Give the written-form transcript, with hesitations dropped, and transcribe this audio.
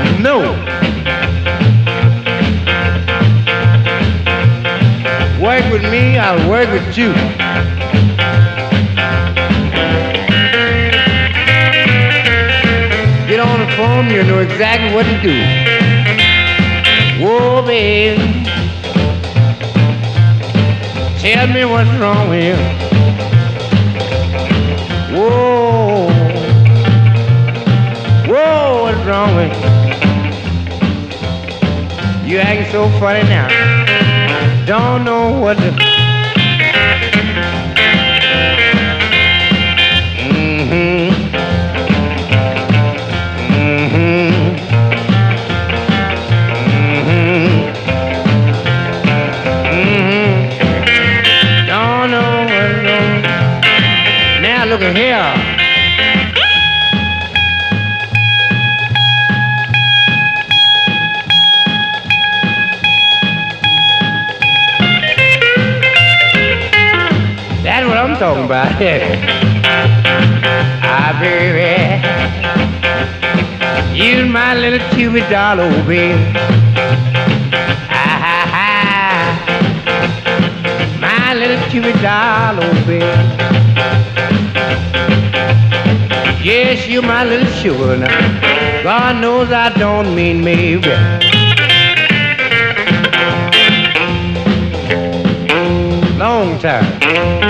No. Work with me, I'll work with you. Get on the phone, you know exactly what to do. Whoa, baby, tell me what's wrong with you. Whoa, whoa, what's wrong with you? You acting so funny now. Don't know what to. Don't know what's wrong. Now look at here. That's what I'm talking about. Ah, baby, you're my little Cupid doll, oh baby. Ah, ha, ha. My little Cupid doll, oh baby. Yes, you're my little sugar now. God knows I don't mean maybe. Long time.